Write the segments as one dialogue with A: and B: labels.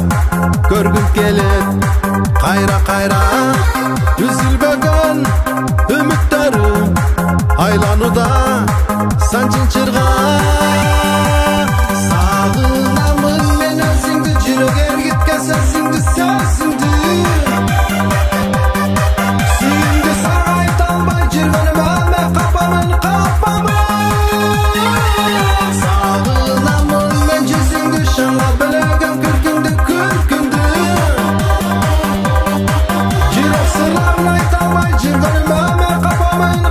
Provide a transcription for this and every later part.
A: көргүм келет кайра үзүлбөгөн үмүттөрүм айланууда санчын чырга сагынамын мен өзүңдү жүрөк эргиткен сөзүңдү сүйүүңдү сага айта албай жүргөнүмө мен капамын сагынамын мен жүзүңдү шаңдап белеген күлкүңдү жүрөк сырларын айта албай жүргөнүмө мен капамын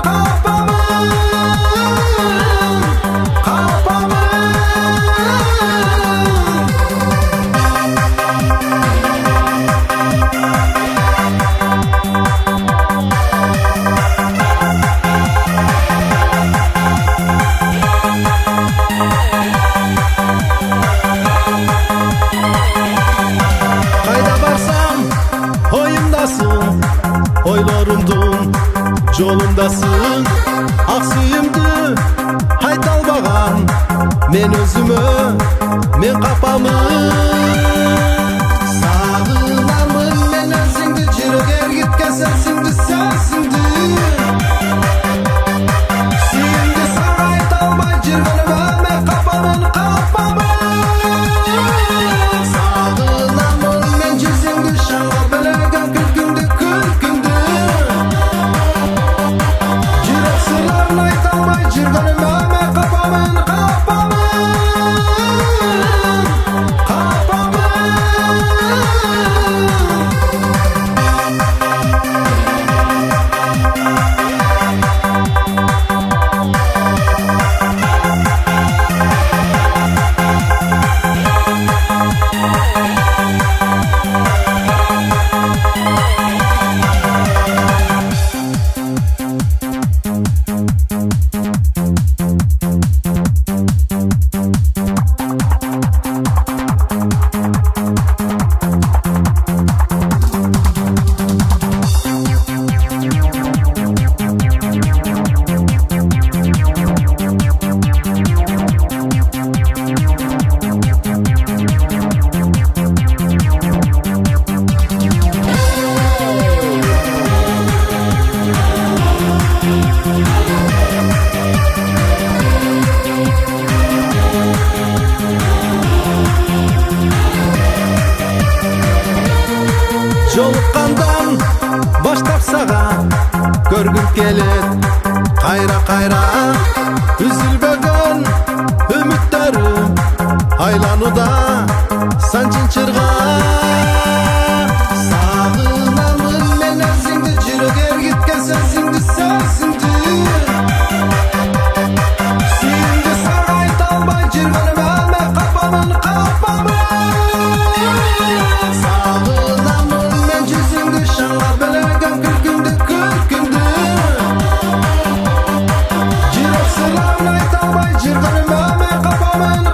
A: Кайда барсам оюмдасың ойлорумдун жолундасың ак сүйүмдү айта албаган мен өзүмө мен капамын сагынамын мен өзүңдү жүрөк эргиткен сөзүңдү сүйүүңдү сага айта албай жүргөнүмө мен капамын сагынамын мен жүзүңдү шаңдап белеген күлкүңдү жүрөк сырларын айта албай жүргөнүмө мен капамын Жолуккандан баштап сага көргүм келет кайра үзүлбөгөн үмүттөрүм айланууда санчын чырга сагынамын мен өзүңдү жүрөк эргиткен сөзүңдү сүйүүңдү сага айта албай жүргөнүмө мен капамын сагынамын мен жүзүңдү шаңдап белеген күлкүңдү жүрөк сырларын айта албай жүргөнүмө мен капамын